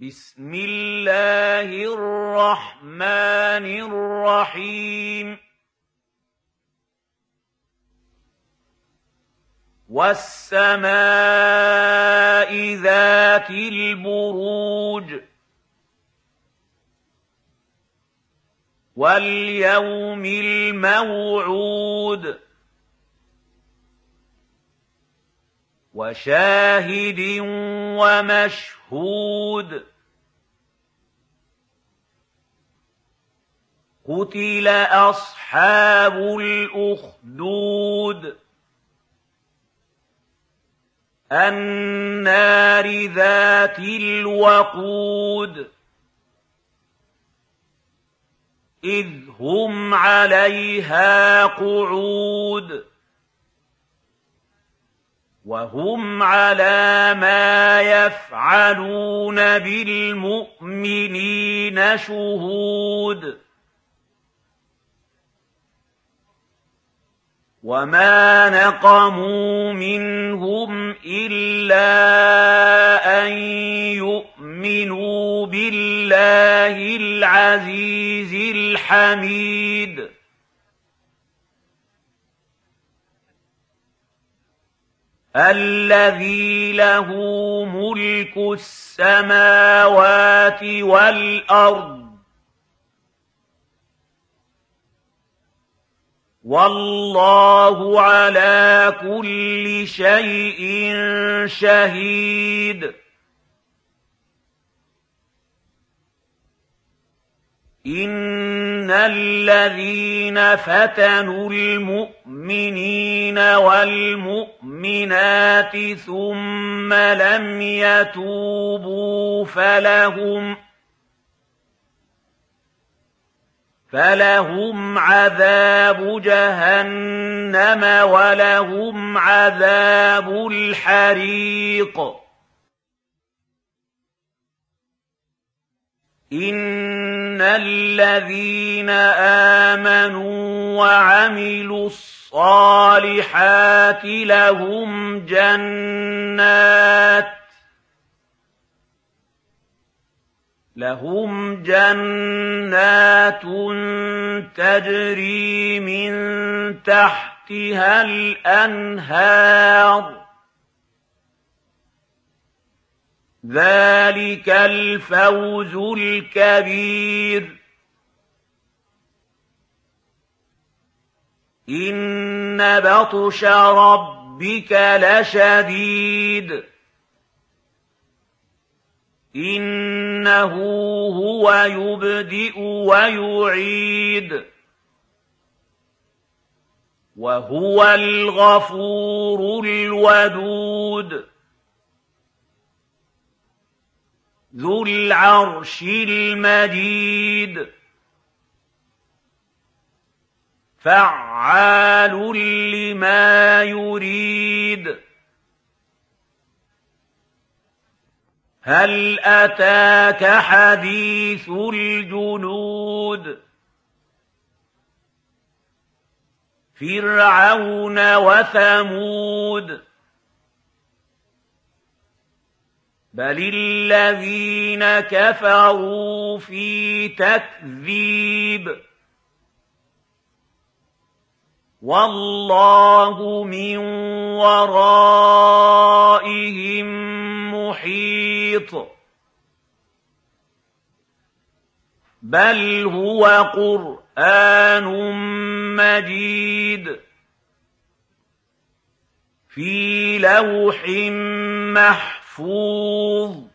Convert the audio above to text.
بسم الله الرحمن الرحيم والسماء ذات البروج واليوم الموعود وشاهد ومشهود قتل أصحاب الأخدود النار ذات الوقود إذ هم عليها قعود وهم على ما يفعلون بالمؤمنين شهود وما نقموا منهم إلا أن يؤمنوا بالله العزيز الحميد الذي له ملك السماوات والأرض والله على كل شيء شهيد إن الذين فتنوا المؤمنين والمؤمنات ثم لم يتوبوا فلهم عذاب جهنم ولهم عذاب الحريق إن الذين آمنوا وعملوا الصالحات لهم جنات تجري من تحتها الأنهار ذلك الفوز الكبير إن بطش ربك لشديد إنه هو يبدئ ويعيد وهو الغفور الودود ذو العرش المجيد فعال لما يريد هل أتاك حديث الجنود فرعون وثمود بل الذين كفروا في تكذيب والله من ورائهم محيط بل هو قرآن مجيد في لوح محفوظ